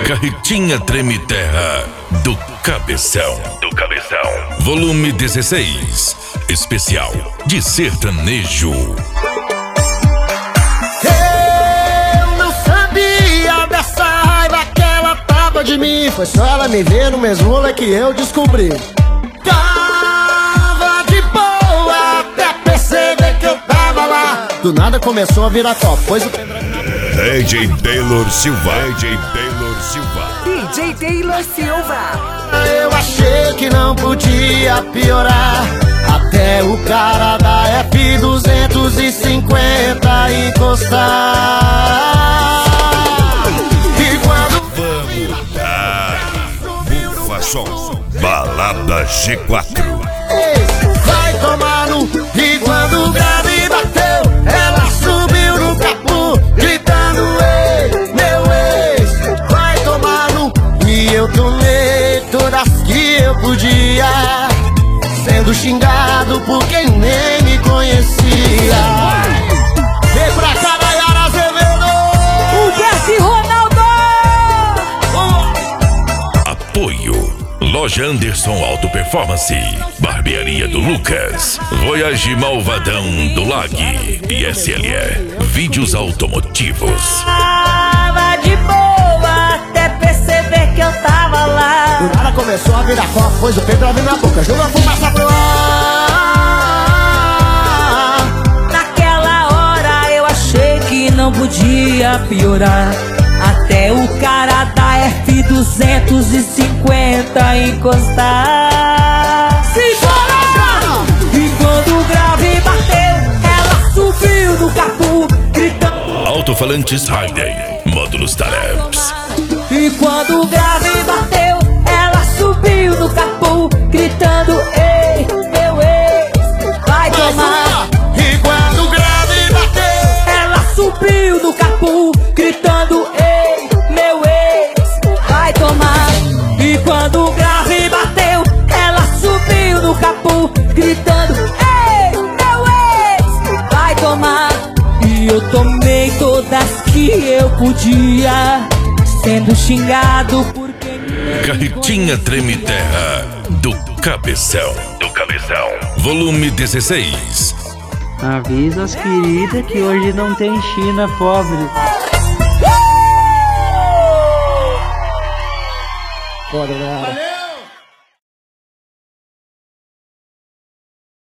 Carretinha Treme Terra do Cabeção. Volume 16. Especial de sertanejo. Eu não sabia dessa raiva que ela tava de mim. Foi só ela me ver no mesmo rolê que eu descobri. Tava de boa até perceber que eu tava lá. Do nada começou a virar copo, pois o DJ Taylor Silva. Eu achei que não podia piorar, até o cara da F250 encostar. E quando Vamos dar Bufa Som, Balada G4. vai tomar no... E quando o grave bateu, ela subiu no capô, gritando: ei, meu ex, vai tomar no... E eu tomei todas que eu podia, sendo xingado por quem nem me conhecia. Vem pra cá, Nayara Azevedo! O Messi Ronaldo! Apoio Loja Anderson Auto Performance, Barbearia do Lucas, Voyage Malvadão do Lag e SLE Vídeos Automotivos. Tava de boa até perceber que eu tava lá. O cara começou a virar copo, pois o Pedro abriu na boca, jogou a fumaça pro ar. Naquela hora eu achei que não podia piorar, até o cara da F250 encostar. Simbora! E quando o grave bateu, ela subiu no capô, gritando. Alto-falantes Harding, módulos Tareps. E quando o grave bateu, ela subiu no capô, gritando: ei, meu ex, vai tomar. E quando o grave bateu, Ela subiu no capô, gritando: ei, meu ex, vai tomar. E quando o grave bateu, ela subiu no capô, gritando: ei, meu ex, vai tomar. E eu tomei todas que eu podia, sendo xingado por quem... Carretinha Treme Terra do Cabeção. Volume 16. Avisa as queridas que hoje não tem China pobre. foda, né?